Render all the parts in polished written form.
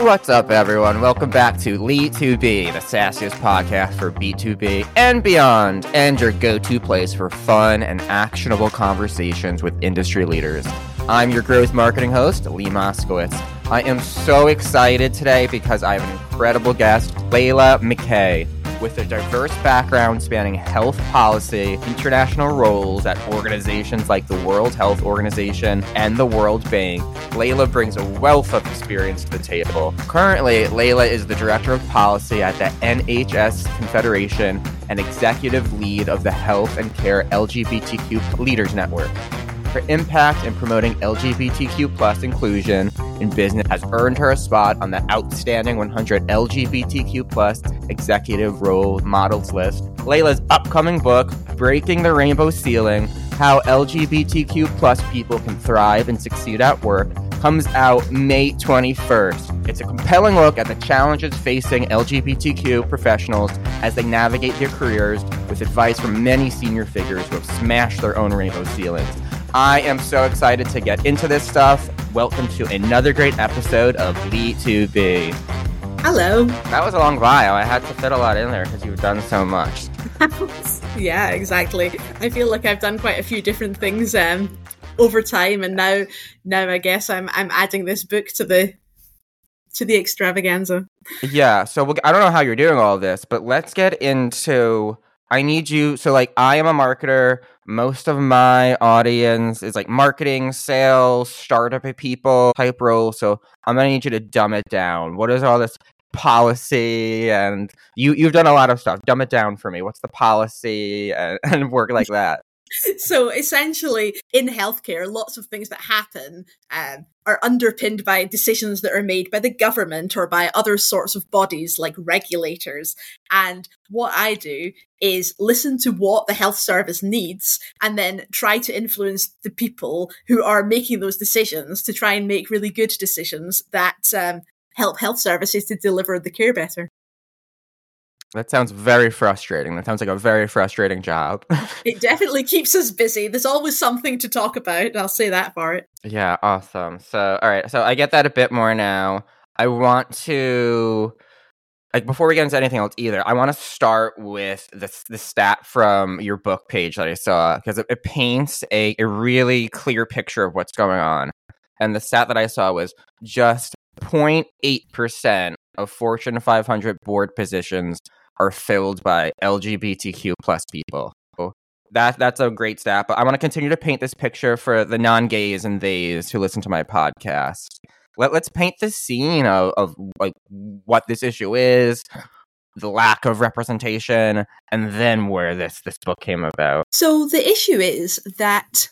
What's up, everyone? Welcome back to Lee2B, the sassiest podcast for B2B and beyond, and your go-to place for fun and actionable conversations with industry leaders. I'm your growth marketing host, Lee Moskowitz. I am so excited today because I have an incredible guest, Layla McKay. With a diverse background spanning health policy, international roles at organizations like the World Health Organization and the World Bank, Layla brings a wealth of experience to the table. Currently, Layla is the Director of Policy at the NHS Confederation and Executive Lead of the Health and Care LGBTQ Leaders Network. Her impact in promoting LGBTQ+ inclusion in business has earned her a spot on the Outstanding 100 LGBTQ+ Executive Role Models list. Layla's upcoming book, Breaking the Rainbow Ceiling, How LGBTQ+ People Can Thrive and Succeed at Work, comes out May 21st. It's a compelling look at the challenges facing LGBTQ professionals as they navigate their careers, with advice from many senior figures who have smashed their own rainbow ceilings. I am so excited to get into this stuff. Welcome to another great episode of Lee2B. Hello. That was a long bio. I had to fit a lot in there because you've done so much. Yeah, exactly. I feel like I've done quite a few different things over time, and now I guess I'm adding this book to the extravaganza. Yeah. So I don't know how you're doing all this, but let's get into. I need you. So, I am a marketer. Most of my audience is marketing, sales, startup people type role. So I'm gonna need you to dumb it down. What is all this policy? And you've done a lot of stuff. Dumb it down for me. What's the policy and work like that? So essentially, in healthcare, lots of things that happen are underpinned by decisions that are made by the government or by other sorts of bodies like regulators. And what I do is listen to what the health service needs and then try to influence the people who are making those decisions to try and make really good decisions that help health services to deliver the care better. That sounds very frustrating. That sounds like a very frustrating job. It definitely keeps us busy. There's always something to talk about. I'll say that for it. Yeah, awesome. So, all right. So I get that a bit more now. I want to, before we get into anything else either, I want to start with the stat from your book page that I saw, because it paints a really clear picture of what's going on. And the stat that I saw was just 0.8% of Fortune 500 board positions are filled by LGBTQ+ people. That's a great stat, but I want to continue to paint this picture for the non-gays and theys who listen to my podcast. Let's paint the scene of what this issue is, the lack of representation, and then where this book came about. So the issue is that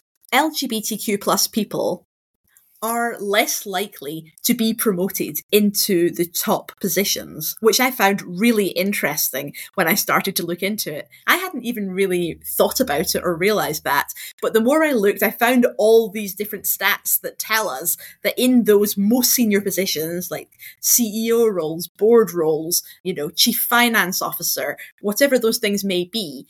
LGBTQ+ people are less likely to be promoted into the top positions, which I found really interesting when I started to look into it. I hadn't even really thought about it or realized that, but the more I looked, I found all these different stats that tell us that in those most senior positions, like CEO roles, board roles, chief finance officer, whatever those things may be,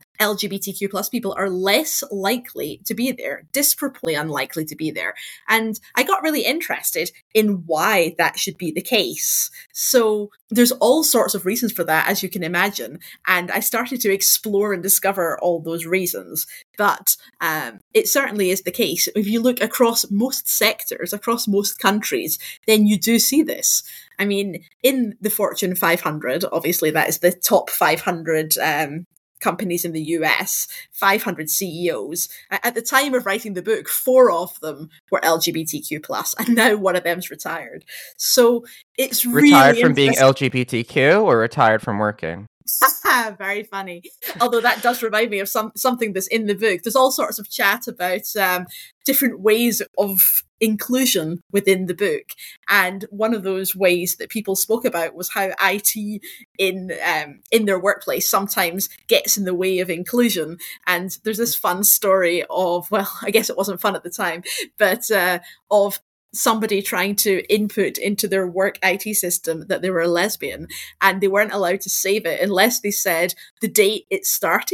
LGBTQ+ people are less likely to be there, disproportionately unlikely to be there. And I got really interested in why that should be the case. So there's all sorts of reasons for that, as you can imagine. And I started to explore and discover all those reasons. But it certainly is the case. If you look across most sectors, across most countries, then you do see this. I mean, in the Fortune 500, obviously that is the top 500 companies in the US, 500 CEOs. At the time of writing the book, 4 of them were LGBTQ+, and now one of them's retired. So it's retired from being LGBTQ or retired from working? Very funny. Although that does remind me of something that's in the book. There's all sorts of chat about different ways of inclusion within the book. And one of those ways that people spoke about was how IT in their workplace sometimes gets in the way of inclusion. And there's this fun story of, well, I guess it wasn't fun at the time, but of somebody trying to input into their work IT system that they were a lesbian, and they weren't allowed to save it unless they said the date it started.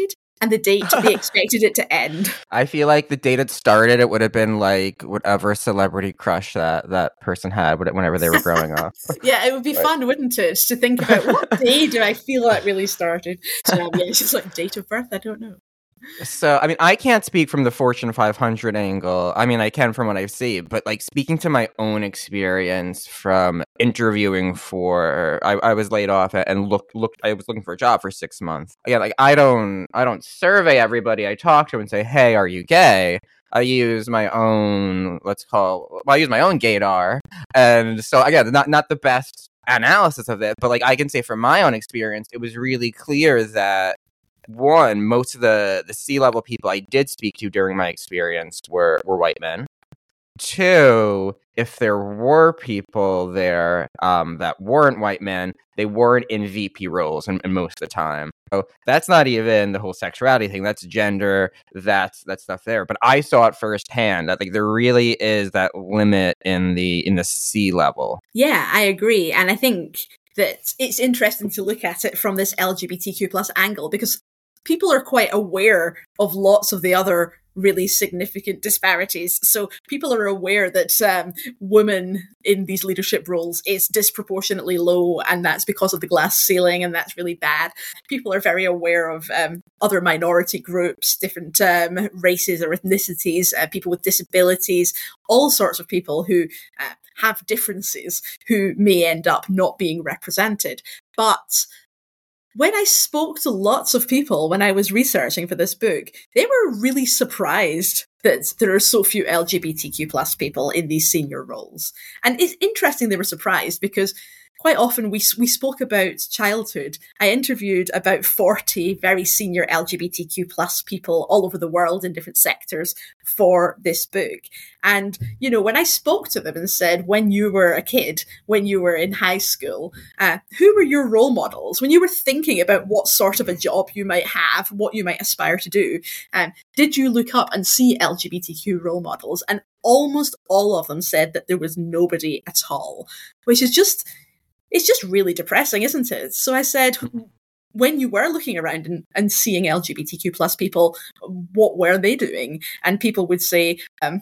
and the date they expected it to end. I feel like the date it started, it would have been like whatever celebrity crush that person had whenever they were growing up. Yeah, it would be fun, wouldn't it, to think about what day do I feel that really started. Yeah, it's just like date of birth, I don't know. So, I mean, I can't speak from the Fortune 500 angle. I mean, I can from what I see, but like speaking to my own experience from interviewing I was laid off and I was looking for a job for 6 months. Again, like I don't survey everybody I talk to and say, hey, are you gay? I use my own, I use my own gaydar. And so again, not the best analysis of it, but like I can say from my own experience, it was really clear that one, most of the C-level people I did speak to during my experience were white men. Two, if there were people there that weren't white men, they weren't in VP roles and most of the time. So that's not even the whole sexuality thing. That's gender. That's stuff there. But I saw it firsthand that like there really is that limit in the C level. Yeah, I agree, and I think that it's interesting to look at it from this LGBTQ plus angle because people are quite aware of lots of the other really significant disparities. So people are aware that women in these leadership roles is disproportionately low, and that's because of the glass ceiling, and that's really bad. People are very aware of other minority groups, different races or ethnicities, people with disabilities, all sorts of people who have differences who may end up not being represented. But when I spoke to lots of people when I was researching for this book, they were really surprised that there are so few LGBTQ plus people in these senior roles. And it's interesting they were surprised because quite often we spoke about childhood. I interviewed about 40 very senior LGBTQ plus people all over the world in different sectors for this book. And, you know, when I spoke to them and said, when you were a kid, when you were in high school, who were your role models? When you were thinking about what sort of a job you might have, what you might aspire to do, did you look up and see LGBTQ role models? And almost all of them said that there was nobody at all, which is just... It's just really depressing, isn't it? So I said, when you were looking around and seeing LGBTQ plus people, what were they doing? And people would say,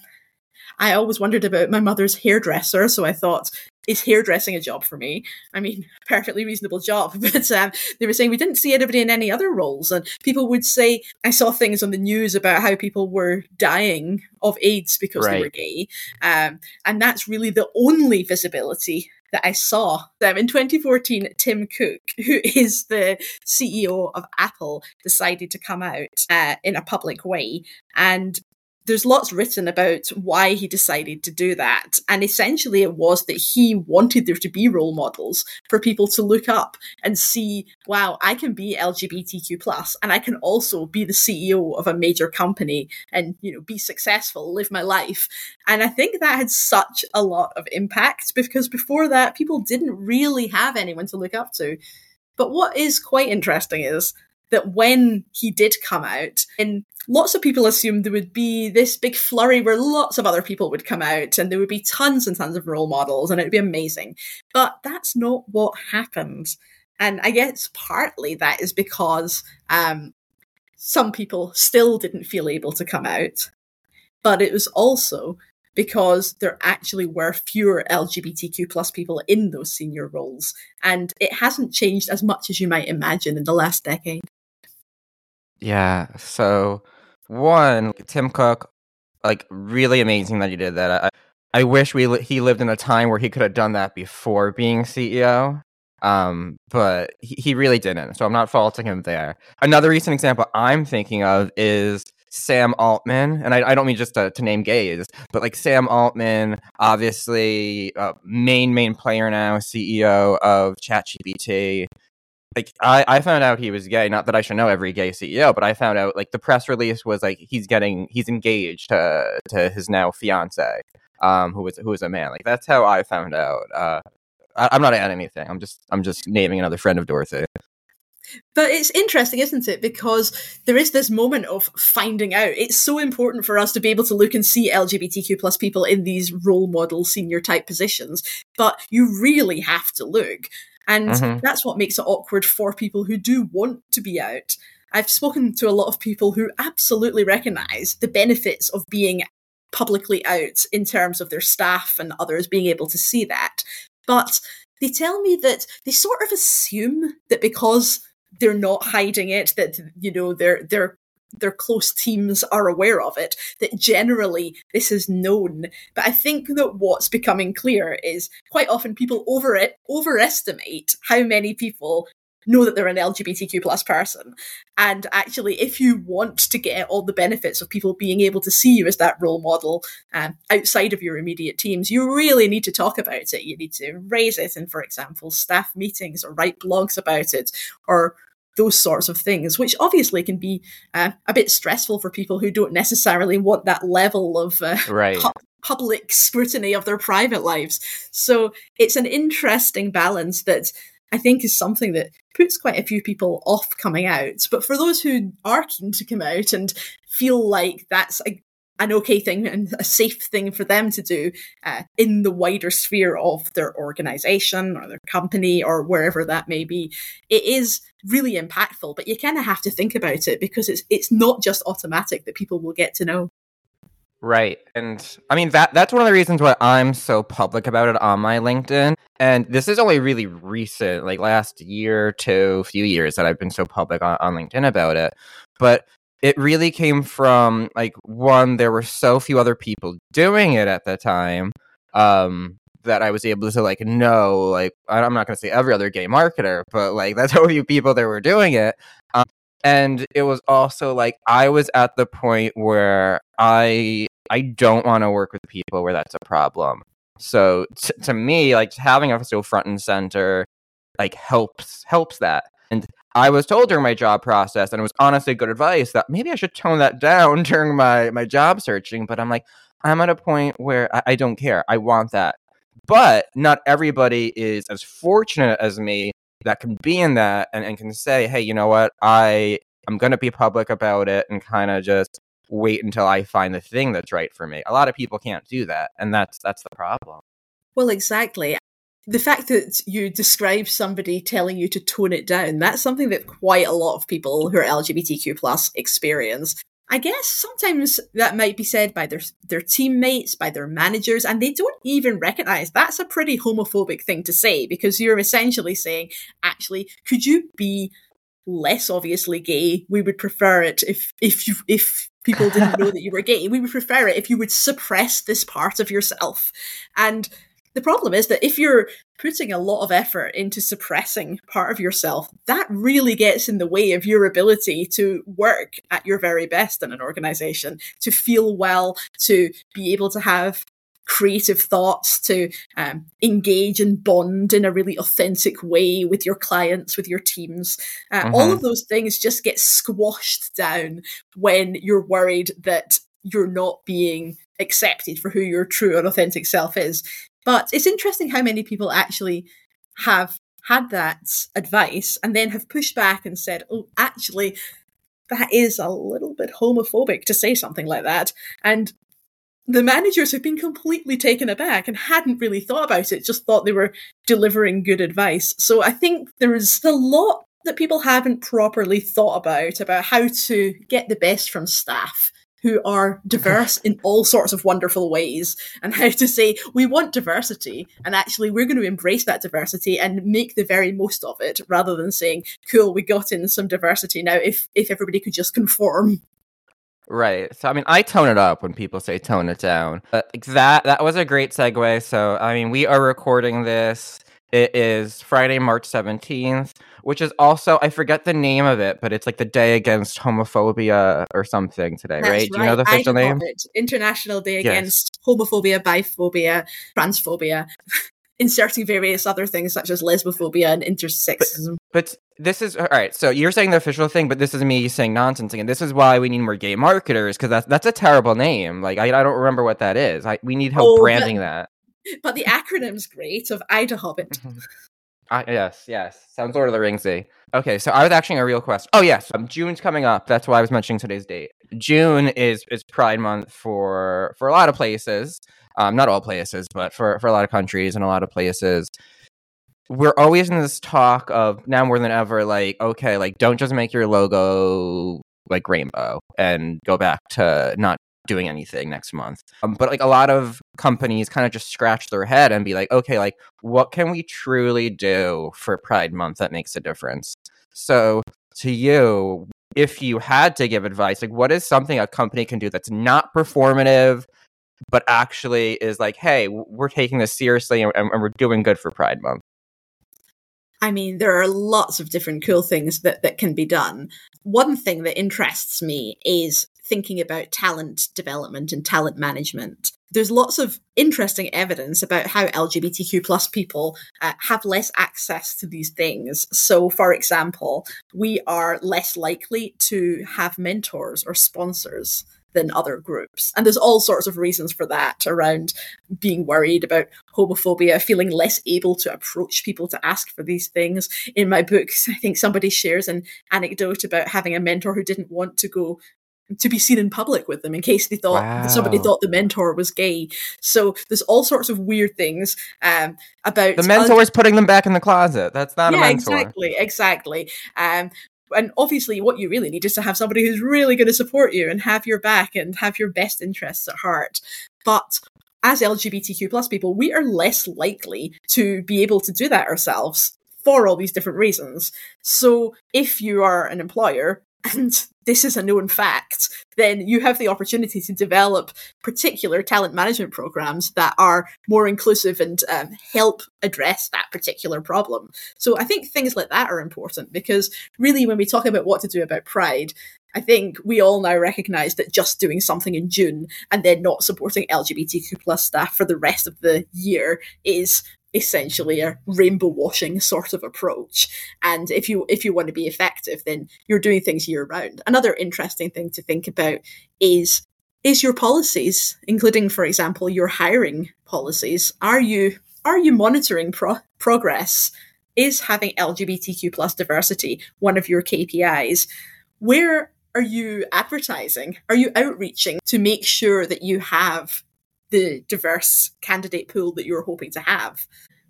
I always wondered about my mother's hairdresser, so I thought, is hairdressing a job for me? I mean, perfectly reasonable job. But they were saying we didn't see anybody in any other roles. And people would say, I saw things on the news about how people were dying of AIDS because they were gay. And that's really the only visibility that I saw. In 2014, Tim Cook, who is the CEO of Apple, decided to come out in a public way. And there's lots written about why he decided to do that. And essentially it was that he wanted there to be role models for people to look up and see, wow, I can be LGBTQ plus, and I can also be the CEO of a major company and, you know, be successful, live my life. And I think that had such a lot of impact because before that, people didn't really have anyone to look up to. But what is quite interesting is that when he did come out, and lots of people assumed there would be this big flurry where lots of other people would come out and there would be tons and tons of role models and it would be amazing. But that's not what happened. And I guess partly that is because some people still didn't feel able to come out. But it was also because there actually were fewer LGBTQ plus people in those senior roles. And it hasn't changed as much as you might imagine in the last decade. Yeah, so one, Tim Cook, like really amazing that he did that. I wish he lived in a time where he could have done that before being CEO, but he really didn't, so I'm not faulting him there. Another recent example I'm thinking of is Sam Altman, and I don't mean just to name gays, but like Sam Altman, obviously main player now, CEO of ChatGPT. Like I found out he was gay. Not that I should know every gay CEO, but I found out like the press release was like he's engaged to his now fiance, who was a man. Like that's how I found out. I'm not adding anything. I'm just naming another friend of Dorothy. But it's interesting, isn't it? Because there is this moment of finding out. It's so important for us to be able to look and see LGBTQ plus people in these role model senior type positions. But you really have to look. And that's what makes it awkward for people who do want to be out. I've spoken to a lot of people who absolutely recognize the benefits of being publicly out in terms of their staff and others being able to see that. But they tell me that they sort of assume that because they're not hiding it, that, you know, their close teams are aware of it, that generally this is known. But I think that what's becoming clear is quite often people overestimate how many people know that they're an LGBTQ plus person. And actually, if you want to get all the benefits of people being able to see you as that role model outside of your immediate teams, you really need to talk about it. You need to raise it in, for example, staff meetings, or write blogs about it, or those sorts of things, which obviously can be a bit stressful for people who don't necessarily want that level of public scrutiny of their private lives. So it's an interesting balance that I think is something that puts quite a few people off coming out. But for those who are keen to come out and feel like that's an okay thing and a safe thing for them to do in the wider sphere of their organization or their company or wherever that may be, it is really impactful. But you kind of have to think about it, because it's not just automatic that people will get to know. Right. And I mean, that's one of the reasons why I'm so public about it on my LinkedIn. And this is only really recent, like last year to few years, that I've been so public on LinkedIn about it. But it really came from, like, one, there were so few other people doing it at the time that I was able to, like, know, like, I'm not going to say every other gay marketer, but, like, that's how few people that were doing it. And it was also, like, I was at the point where I don't want to work with people where that's a problem. So to me, like, having a so front and center, like, helps that. And I was told during my job process, and it was honestly good advice, that maybe I should tone that down during my job searching. But I'm like, I'm at a point where I don't care. I want that. But not everybody is as fortunate as me that can be in that and can say, hey, you know what? I'm going to be public about it and kind of just wait until I find the thing that's right for me. A lot of people can't do that. And that's the problem. Well, exactly. The fact that you describe somebody telling you to tone it down, that's something that quite a lot of people who are LGBTQ plus experience. I guess sometimes that might be said by their teammates, by their managers, and they don't even recognize that's a pretty homophobic thing to say, because you're essentially saying, actually, could you be less obviously gay? We would prefer it if people didn't know that you were gay. We would prefer it if you would suppress this part of yourself. And the problem is that if you're putting a lot of effort into suppressing part of yourself, that really gets in the way of your ability to work at your very best in an organization, to feel well, to be able to have creative thoughts, to engage and bond in a really authentic way with your clients, with your teams. All of those things just get squashed down when you're worried that you're not being accepted for who your true and authentic self is. But it's interesting how many people actually have had that advice and then have pushed back and said, oh, actually, that is a little bit homophobic to say something like that. And the managers have been completely taken aback and hadn't really thought about it, just thought they were delivering good advice. So I think there is a lot that people haven't properly thought about how to get the best from staff who are diverse in all sorts of wonderful ways, and how to say, we want diversity, and actually we're going to embrace that diversity and make the very most of it, rather than saying, cool, we got in some diversity, now if everybody could just conform. Right. So, I mean, I tone it up when people say tone it down. But that was a great segue. So, I mean, we are recording this. It is Friday, March 17th, which is also, I forget the name of it, but it's like the Day Against Homophobia or something today, right? Do you know the official name? International Day Against Homophobia, Biphobia, Transphobia, inserting various other things such as lesbophobia and intersexism. But this is, all right, so you're saying the official thing, but this is me saying nonsense again. This is why we need more gay marketers, because that's a terrible name. Like, I don't remember what that is. We need help branding that. But the acronym's great, of IDAHobbit. Yes. Sounds Lord of the Ringsy. Okay, so I was asking a real question. Oh, yes, June's coming up. That's why I was mentioning today's date. June is Pride Month for a lot of places. Not all places, but for a lot of countries and a lot of places. we're always in this talk of now more than ever, like, okay, like don't just make your logo like rainbow and go back to not doing anything next month. But like a lot of companies kind of just scratch their head and be like, okay, like what can we truly do for Pride Month that makes a difference? So to you, if you had to give advice, like what is something a company can do that's not performative, but actually is like, hey, we're taking this seriously and we're doing good for Pride Month? I mean, there are lots of different cool things that can be done. One thing that interests me is thinking about talent development and talent management. There's lots of interesting evidence about how LGBTQ plus people have less access to these things. So, for example, we are less likely to have mentors or sponsors than other groups. And there's all sorts of reasons for that, around being worried about homophobia, feeling less able to approach people to ask for these things. In my books, I think somebody shares an anecdote about having a mentor who didn't want to go to be seen in public with them in case they thought somebody thought the mentor was gay. So there's all sorts of weird things about the mentor is putting them back in the closet. That's not a mentor. Exactly. And obviously what you really need is to have somebody who's really going to support you and have your back and have your best interests at heart. But as LGBTQ plus people, we are less likely to be able to do that ourselves for all these different reasons. So if you are an employer, and this is a known fact, then you have the opportunity to develop particular talent management programs that are more inclusive and help address that particular problem. So I think things like that are important, because really when we talk about what to do about Pride, I think we all now recognise that just doing something in June and then not supporting LGBTQ plus staff for the rest of the year is essentially a rainbow washing sort of approach. And if you want to be effective, then you're doing things year round. Another interesting thing to think about is your policies, including, for example, your hiring policies. Are you monitoring progress? Is having LGBTQ plus diversity one of your KPIs? Where are you advertising? Are you outreaching to make sure that you have the diverse candidate pool that you're hoping to have?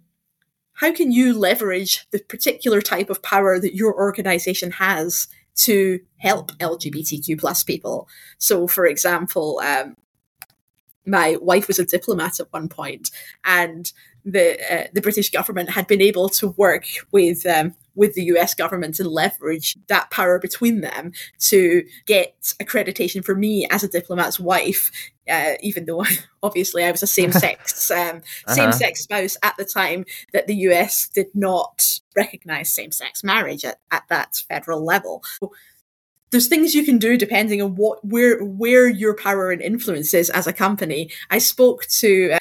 How can you leverage the particular type of power that your organization has to help LGBTQ plus people? So, for example, my wife was a diplomat at one point, and the British government had been able to work with the US government and leverage that power between them to get accreditation for me as a diplomat's wife, even though obviously I was a same-sex spouse at the time that the US did not recognize same-sex marriage at that federal level. There's things you can do depending on where your power and influence is as a company. I spoke to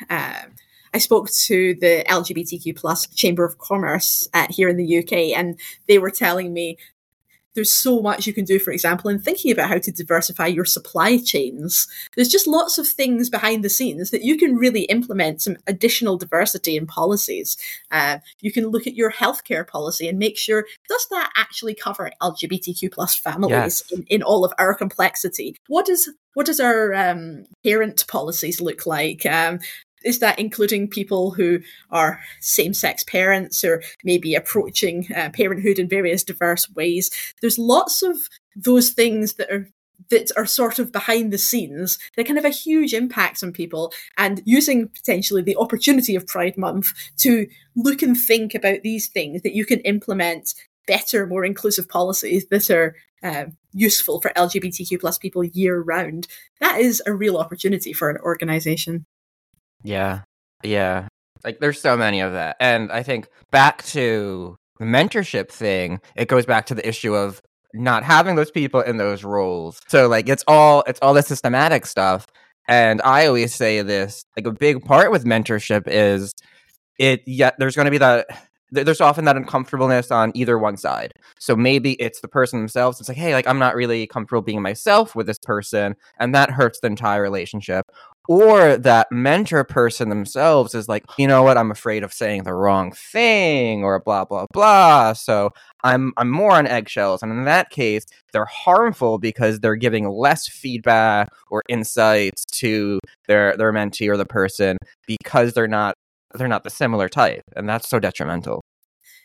the LGBTQ plus Chamber of Commerce here in the UK, and they were telling me there's so much you can do, for example, in thinking about how to diversify your supply chains. There's just lots of things behind the scenes that you can really implement some additional diversity in policies. You can look at your healthcare policy and make sure, does that actually cover LGBTQ plus families in all of our complexity? What does our parent policies look like? Is that including people who are same-sex parents or maybe approaching parenthood in various diverse ways? There's lots of those things that are sort of behind the scenes that can have a huge impact on people, and using potentially the opportunity of Pride Month to look and think about these things that you can implement better, more inclusive policies that are useful for LGBTQ plus people year round. That is a real opportunity for an organization. Yeah. Like there's so many of that. And I think back to the mentorship thing, it goes back to the issue of not having those people in those roles. So like it's all the systematic stuff. And I always say this, like a big part with mentorship is there's going to be there's often that uncomfortableness on either one side. So maybe it's the person themselves. It's like, hey, like I'm not really comfortable being myself with this person, and that hurts the entire relationship. Or that mentor person themselves is like, you know what, I'm afraid of saying the wrong thing or blah, blah, blah. So I'm more on eggshells. And in that case, they're harmful because they're giving less feedback or insights to their mentee or the person because they're not the similar type. And that's so detrimental.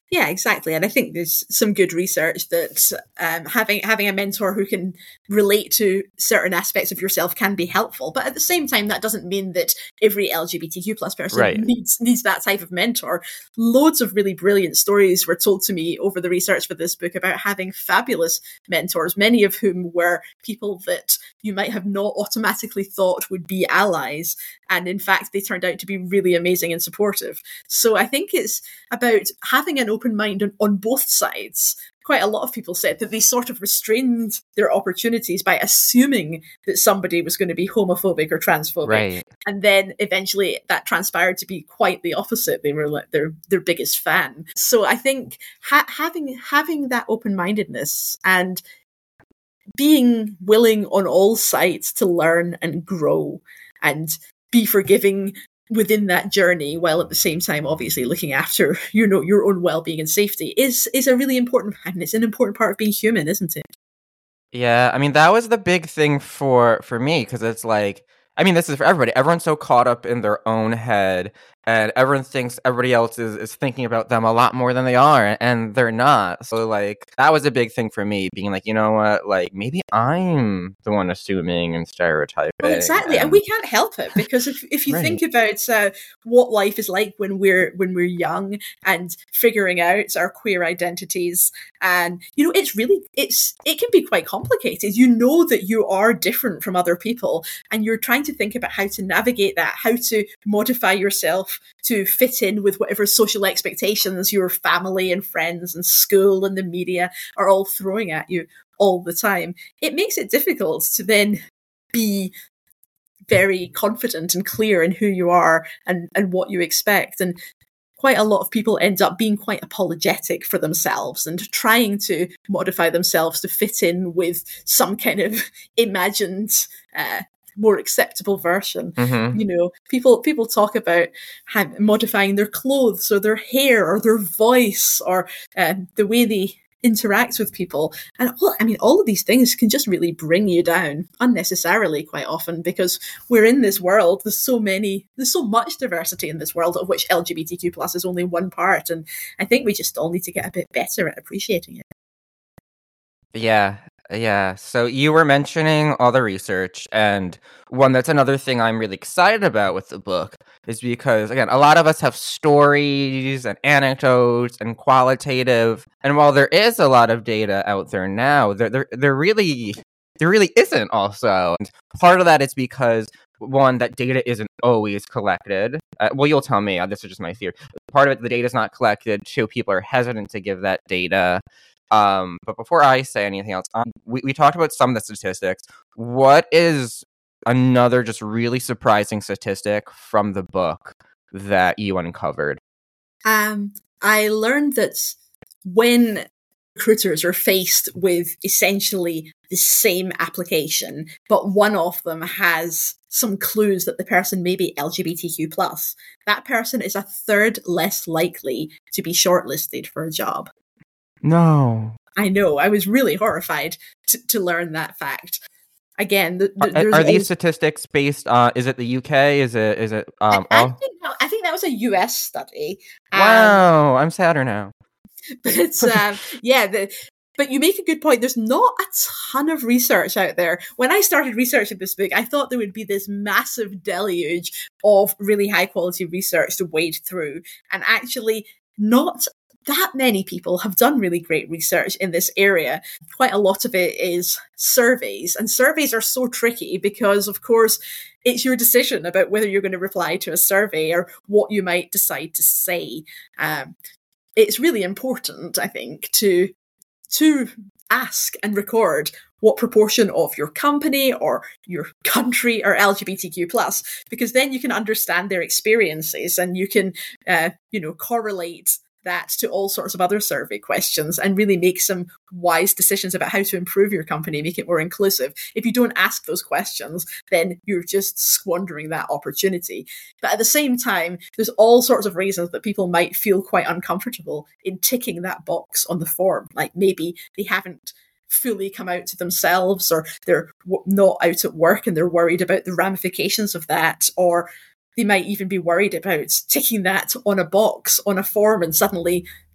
Yeah, exactly. And I think there's some good research that having a mentor who can relate to certain aspects of yourself can be helpful. But at the same time, that doesn't mean that every LGBTQ plus person Right. needs that type of mentor. Loads of really brilliant stories were told to me over the research for this book about having fabulous mentors, many of whom were people that you might have not automatically thought would be allies. And in fact, they turned out to be really amazing and supportive. So I think it's about having an open mind on both sides. Quite a lot of people said that they sort of restrained their opportunities by assuming that somebody was going to be homophobic or transphobic. Right. And then eventually that transpired to be quite the opposite. They were like their biggest fan. So I think having that open-mindedness and being willing on all sides to learn and grow and be forgiving within that journey, while at the same time obviously looking after your own well-being and safety is a really important, and it's an important part of being human, isn't it? Yeah, I mean that was the big thing for me, because it's like, I mean, this is for everybody. Everyone's so caught up in their own head, and everyone thinks everybody else is thinking about them a lot more than they are, and they're not. So like that was a big thing for me, being like, you know what, like maybe I'm the one assuming and stereotyping. Well, exactly, and we can't help it, because if you Right. think about what life is like when we're young and figuring out our queer identities, and it can be quite complicated. You know that you are different from other people, and you're trying to think about how to navigate that, how to modify yourself to fit in with whatever social expectations your family and friends and school and the media are all throwing at you all the time. It makes it difficult to then be very confident and clear in who you are and what you expect. And quite a lot of people end up being quite apologetic for themselves and trying to modify themselves to fit in with some kind of imagined more acceptable version. Mm-hmm. You know, people talk about modifying their clothes or their hair or their voice or the way they interact with people. And all of these things can just really bring you down unnecessarily quite often, because we're in this world. There's so much diversity in this world, of which LGBTQ plus is only one part. And I think we just all need to get a bit better at appreciating it. Yeah. So you were mentioning all the research, and that's another thing I'm really excited about with the book is because, again, a lot of us have stories and anecdotes and qualitative, and while there is a lot of data out there now, there really isn't also. And part of that is because, one, that data isn't always collected. Well, you'll tell me, this is just my theory. Part of it, the data is not collected. Two, people are hesitant to give that data. But before I say anything else, we talked about some of the statistics. What is another just really surprising statistic from the book that you uncovered? I learned that when recruiters are faced with essentially the same application, but one of them has some clues that the person may be LGBTQ+, that person is a third less likely to be shortlisted for a job. No. I know. I was really horrified to learn that fact. Again, are these statistics based on? Is it the UK? Is it? I think that was a US study. Wow, I'm sadder now. But but you make a good point. There's not a ton of research out there. When I started researching this book, I thought there would be this massive deluge of really high quality research to wade through, and actually not that many people have done really great research in this area. Quite a lot of it is surveys, and surveys are so tricky because, of course, it's your decision about whether you're going to reply to a survey or what you might decide to say. It's really important, I think, to ask and record what proportion of your company or your country are LGBTQ+, because then you can understand their experiences and you can, correlate that to all sorts of other survey questions and really make some wise decisions about how to improve your company, make it more inclusive. If you don't ask those questions, then you're just squandering that opportunity. But at the same time, there's all sorts of reasons that people might feel quite uncomfortable in ticking that box on the form. Like maybe they haven't fully come out to themselves, or they're not out at work and they're worried about the ramifications of that, or they might even be worried about ticking that on a box on a form and suddenly,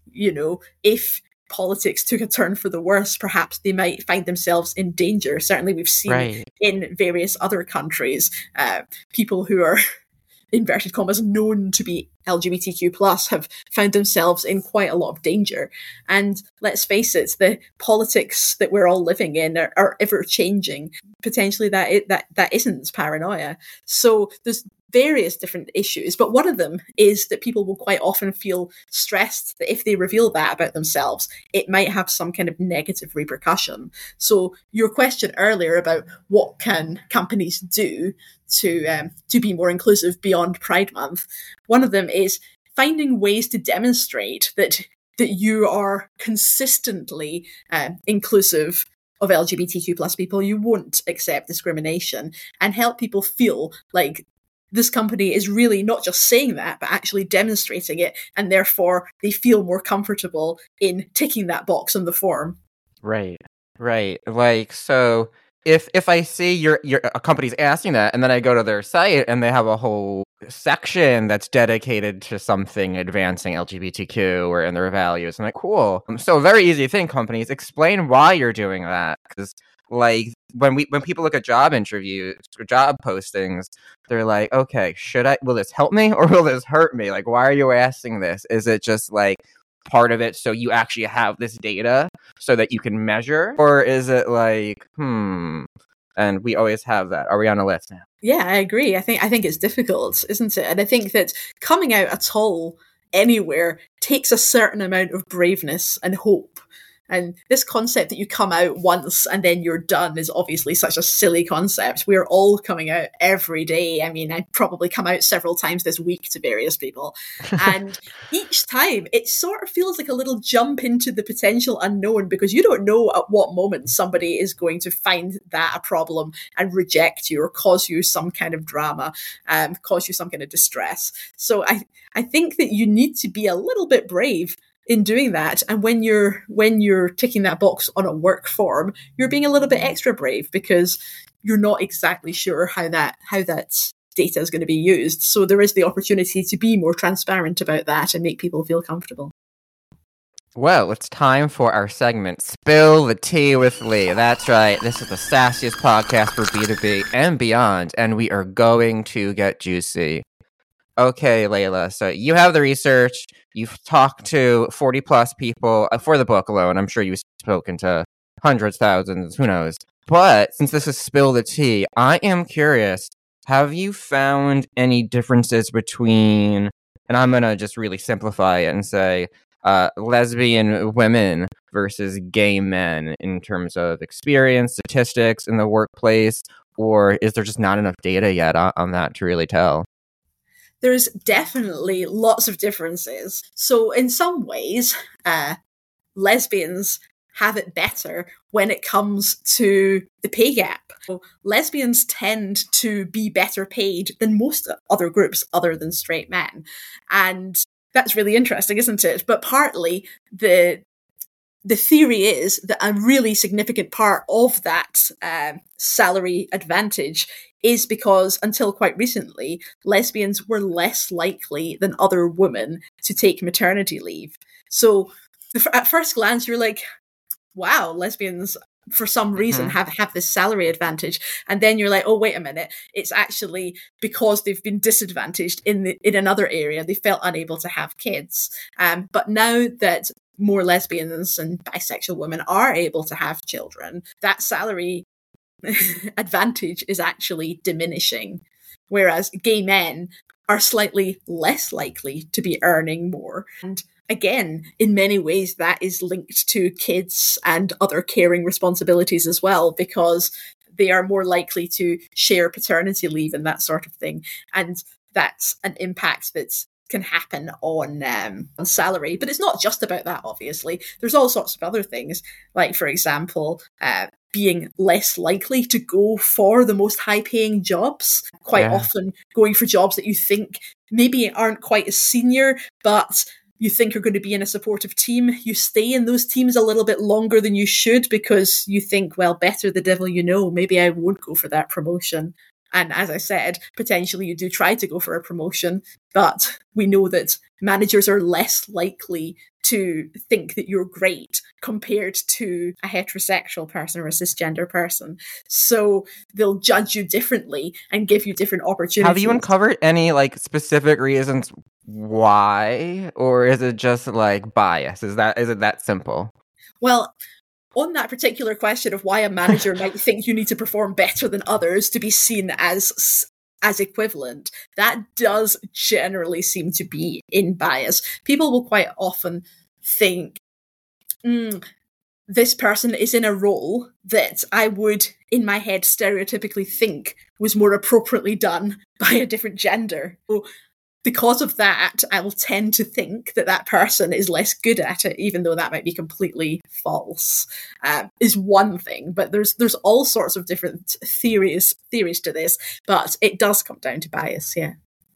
if politics took a turn for the worse, perhaps they might find themselves in danger. Certainly we've seen in various other countries, people who are, inverted commas, known to be LGBTQ plus have found themselves in quite a lot of danger. And let's face it, the politics that we're all living in are ever changing. Potentially that isn't paranoia. So there's various different issues, but one of them is that people will quite often feel stressed that if they reveal that about themselves, it might have some kind of negative repercussion. So your question earlier about what can companies do to be more inclusive beyond Pride Month, one of them is finding ways to demonstrate that you are consistently inclusive of LGBTQ plus people. You won't accept discrimination, and help people feel like this company is really not just saying that, but actually demonstrating it, and therefore they feel more comfortable in ticking that box on the form. Right. Like, so if I see a company's asking that, and then I go to their site and they have a whole section that's dedicated to something advancing LGBTQ or in their values, I'm like, cool. So a very easy thing, companies, explain why you're doing that, because like when people look at job interviews or job postings, they're like, okay, will this help me or will this hurt me? Like, why are you asking this? Is it just like part of it so you actually have this data so that you can measure, or is it like, and we always have that. Are we on a list now? Yeah, I agree. I think it's difficult, isn't it? And I think that coming out at all anywhere takes a certain amount of braveness and hope. And this concept that you come out once and then you're done is obviously such a silly concept. We're all coming out every day. I mean, I probably come out several times this week to various people. And each time it sort of feels like a little jump into the potential unknown, because you don't know at what moment somebody is going to find that a problem and reject you or cause you some kind of drama, cause you some kind of distress. So I think that you need to be a little bit brave in doing that. And when you're ticking that box on a work form, you're being a little bit extra brave because you're not exactly sure how that data is going to be used. So there is the opportunity to be more transparent about that and make people feel comfortable. Well, it's time for our segment, Spill the Tea with Lee. That's right. This is the sassiest podcast for B2B and beyond, and we are going to get juicy. Okay, Layla, so you have the research. You've talked to 40 plus people for the book alone. I'm sure you've spoken to hundreds, thousands, who knows. But since this is Spill the Tea, I am curious, have you found any differences between, and I'm going to just really simplify it and say, lesbian women versus gay men in terms of experience, statistics in the workplace, or is there just not enough data yet on that to really tell? There's definitely lots of differences. So in some ways, lesbians have it better when it comes to the pay gap. So lesbians tend to be better paid than most other groups other than straight men. And that's really interesting, isn't it? But partly the theory is that a really significant part of that salary advantage is because until quite recently, lesbians were less likely than other women to take maternity leave. So at first glance, you're like, wow, lesbians for some reason have this salary advantage. And then you're like, oh, wait a minute. It's actually because they've been disadvantaged in another area. They felt unable to have kids. But now that more lesbians and bisexual women are able to have children, that salary advantage is actually diminishing, whereas gay men are slightly less likely to be earning more. And again, in many ways, that is linked to kids and other caring responsibilities as well, because they are more likely to share paternity leave and that sort of thing. And that's an impact that's can happen on salary. But it's not just about that, obviously. There's all sorts of other things, like, for example, being less likely to go for the most high-paying jobs, quite often going for jobs that you think maybe aren't quite as senior, but you think are going to be in a supportive team. You stay in those teams a little bit longer than you should because you think, well, better the devil you know, maybe I won't go for that promotion. And as I said, potentially you do try to go for a promotion, but we know that managers are less likely to think that you're great compared to a heterosexual person or a cisgender person. So they'll judge you differently and give you different opportunities. Have you uncovered any like specific reasons why, or is it just like bias? Is it that simple? Well, on that particular question of why a manager might think you need to perform better than others to be seen as equivalent, that does generally seem to be in bias. People will quite often think, this person is in a role that I would, in my head, stereotypically think was more appropriately done by a different gender. So because of that, I will tend to think that that person is less good at it, even though that might be completely false, is one thing. But there's all sorts of different theories to this, but it does come down to bias, yeah.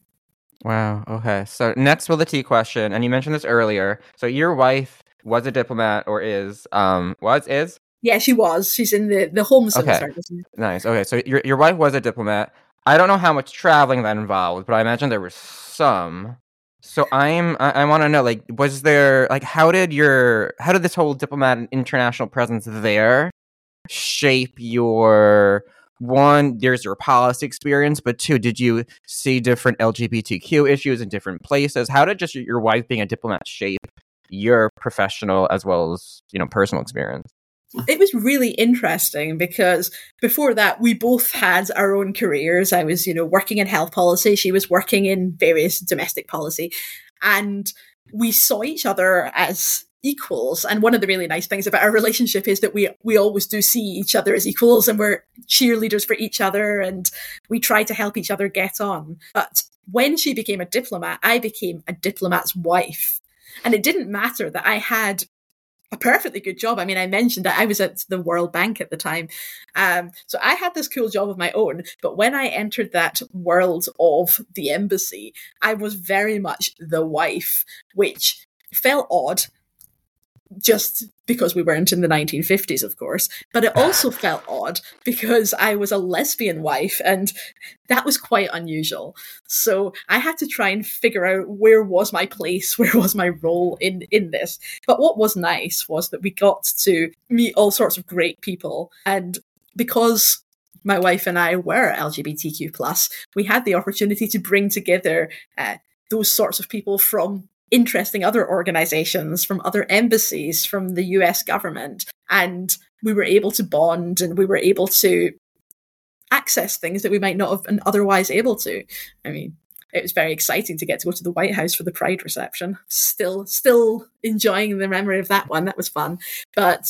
Wow, okay. So next will the tea question, and you mentioned this earlier. So your wife was a diplomat or is? Is? Yeah, she was. She's in the Home Civil Service. Nice. Okay, so your wife was a diplomat. I don't know how much traveling that involved, but I imagine there was some. So I want to know, like, was there, like, how did this whole diplomat and international presence there shape your, one, there's your policy experience, but two, did you see different LGBTQ issues in different places? How did just your wife being a diplomat shape your professional as well as, personal experience? It was really interesting because before that, we both had our own careers. I was, working in health policy. She was working in various domestic policy. And we saw each other as equals. And one of the really nice things about our relationship is that we always do see each other as equals, and we're cheerleaders for each other, and we try to help each other get on. But when she became a diplomat, I became a diplomat's wife. And it didn't matter that I had a perfectly good job. I mean, I mentioned that I was at the World Bank at the time. So I had this cool job of my own. But when I entered that world of the embassy, I was very much the wife, which felt odd just because we weren't in the 1950s, of course. But it also felt odd because I was a lesbian wife, and that was quite unusual. So I had to try and figure out where was my place, where was my role in this. But what was nice was that we got to meet all sorts of great people. And because my wife and I were LGBTQ+, we had the opportunity to bring together those sorts of people from interesting other organizations, from other embassies, from the US government. And we were able to bond, and we were able to access things that we might not have been otherwise able to. I mean, it was very exciting to get to go to the White House for the Pride reception. Still enjoying the memory of that one. That was fun. But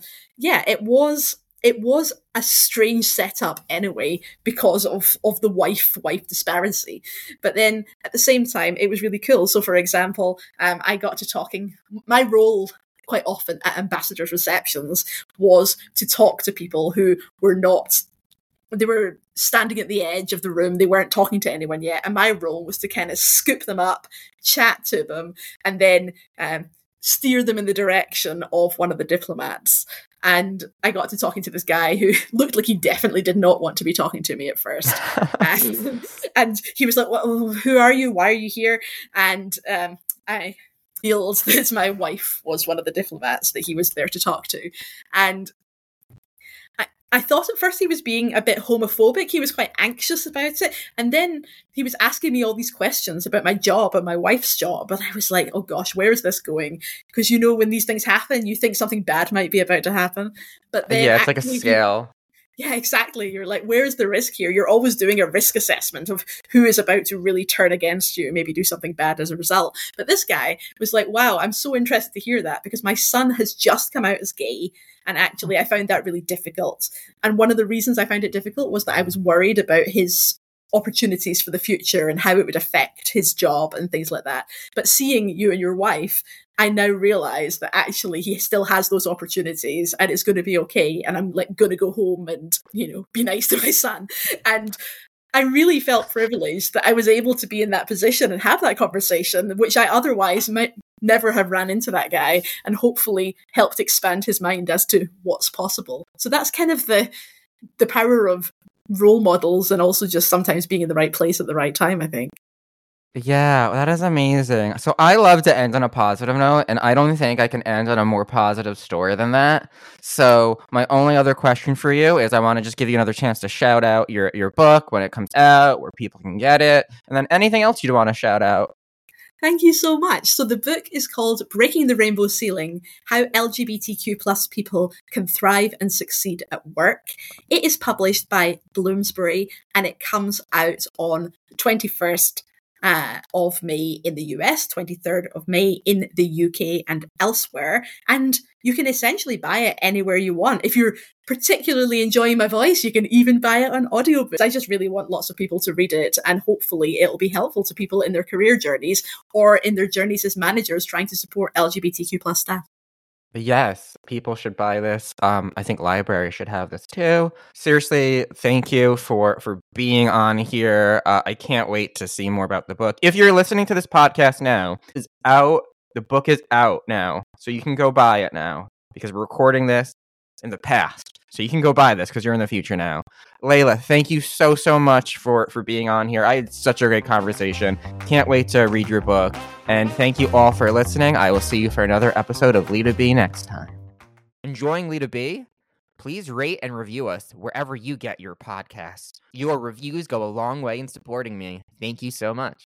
it was a strange setup anyway because of the wife disparity. But then at the same time, it was really cool. So, for example, I got to talking. My role quite often at ambassadors' receptions was to talk to people who were not. They were standing at the edge of the room. They weren't talking to anyone yet. And my role was to kind of scoop them up, chat to them, and then steer them in the direction of one of the diplomats. And I got to talking to this guy who looked like he definitely did not want to be talking to me at first. And he was like, well, who are you? Why are you here? And I revealed that my wife was one of the diplomats that he was there to talk to. And I thought at first he was being a bit homophobic. He was quite anxious about it. And then he was asking me all these questions about my job and my wife's job. And I was like, oh gosh, where is this going? Because when these things happen, you think something bad might be about to happen. But then it's like a scale. Yeah, exactly. You're like, where's the risk here? You're always doing a risk assessment of who is about to really turn against you, maybe do something bad as a result. But this guy was like, wow, I'm so interested to hear that because my son has just come out as gay. And actually, I found that really difficult. And one of the reasons I found it difficult was that I was worried about his opportunities for the future and how it would affect his job and things like that. But seeing you and your wife, I now realize that actually he still has those opportunities and it's going to be okay. And I'm like going to go home and, be nice to my son. And I really felt privileged that I was able to be in that position and have that conversation, which I otherwise might never have ran into that guy, and hopefully helped expand his mind as to what's possible. So that's kind of the power of role models, and also just sometimes being in the right place at the right time, I think. Yeah, that is amazing. So I love to end on a positive note, and I don't think I can end on a more positive story than that. So my only other question for you is I want to just give you another chance to shout out your book when it comes out, where people can get it, and then anything else you'd want to shout out. Thank you so much. So the book is called Breaking the Rainbow Ceiling, How LGBTQ plus people can thrive and succeed at work. It is published by Bloomsbury and it comes out on the 21st of May in the US, 23rd of May in the UK and elsewhere. And you can essentially buy it anywhere you want. If you're particularly enjoying my voice, you can even buy it on audiobooks. I just really want lots of people to read it, and hopefully it'll be helpful to people in their career journeys or in their journeys as managers trying to support LGBTQ plus staff. Yes, people should buy this. I think libraries should have this too. Seriously, thank you for being on here. I can't wait to see more about the book. If you're listening to this podcast now, it's out. The book is out now, so you can go buy it now because we're recording this in the past. So you can go buy this because you're in the future now. Layla, thank you so much for being on here. I had such a great conversation. Can't wait to read your book. And thank you all for listening. I will see you for another episode of Lead to Be next time. Enjoying Lead to Be? Please rate and review us wherever you get your podcasts. Your reviews go a long way in supporting me. Thank you so much.